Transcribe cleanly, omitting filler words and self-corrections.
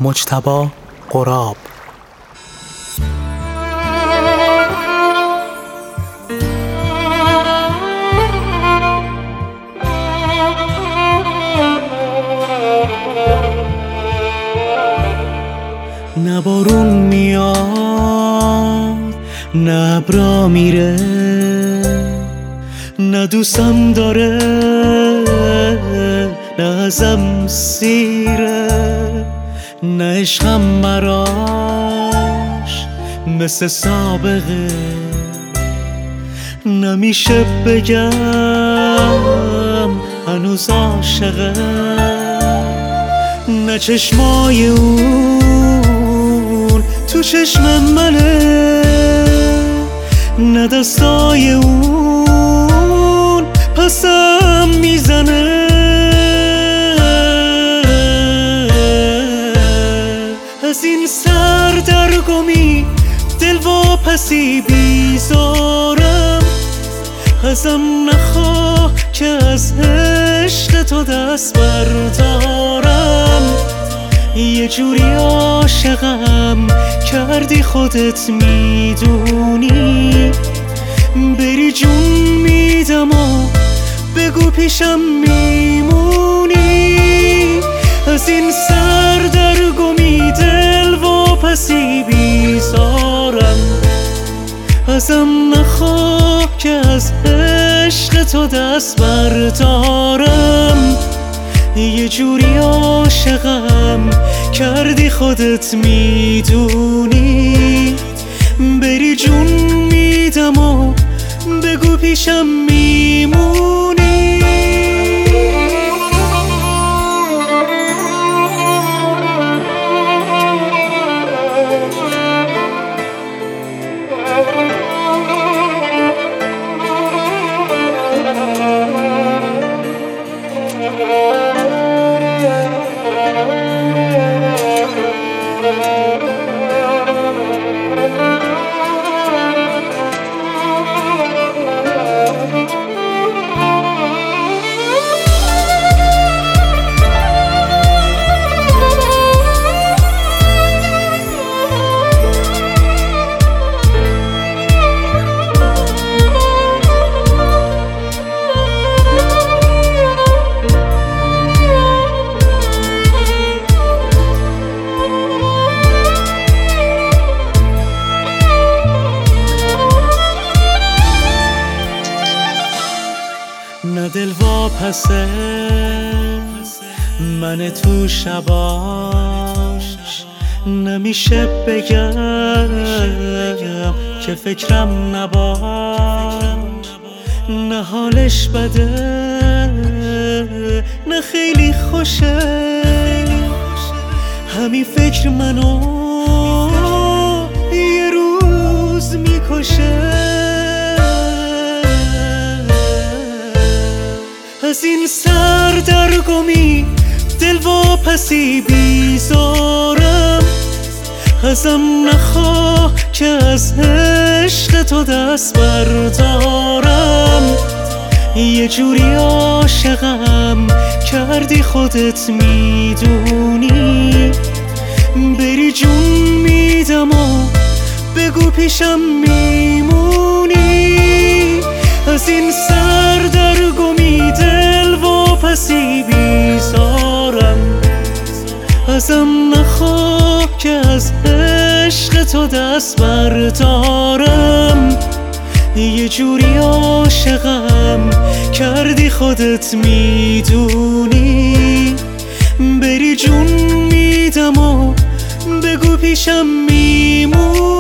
مجتبی غراب. نه بارون میاد نه ابرا میره، نه دوستم داره نه ازم سیره، نه عشقم براش مثل سابقه، نمیشه بگم هنوز عاشقه، نه چشمای اون تو چشم منه، نه دستای اون پسم میزنه، از این سردرگمی دل واپسی بیزارم، ازم نخواه که از عشق تو دست بردارم، یه جوری عاشقم کردی خودت میدونی، بری جون میدم و بگو پیشم میمونی، از این سردرگمی دل واپسی بیزارم، ازم نخواه که از عشق تو دست بردارم، یه جوری عاشقم کردی خودت میدونی، بری جون میدم و بگو پیشم میمونی. نه دل واپسه من تو شباش، نمیشه بگم که فکرم نباش، نه حالش بده نه خیلی خوشه، همین فکر منو یه روز میکشه، از این سردرگمی دل واپسی بیزارم، ازم نخواه که از عشق تو دست بردارم، یه جوری عاشقم کردی خودت میدونی، بری جون میدم و بگو پیشم میمونی، از این سردرگمی دل واپسی بیزارم، ازم نخواه که از عشق تو دست بردارم، یه جوری عاشقم کردی خودت میدونی، بری جون میدم و بگو پیشم میمونی.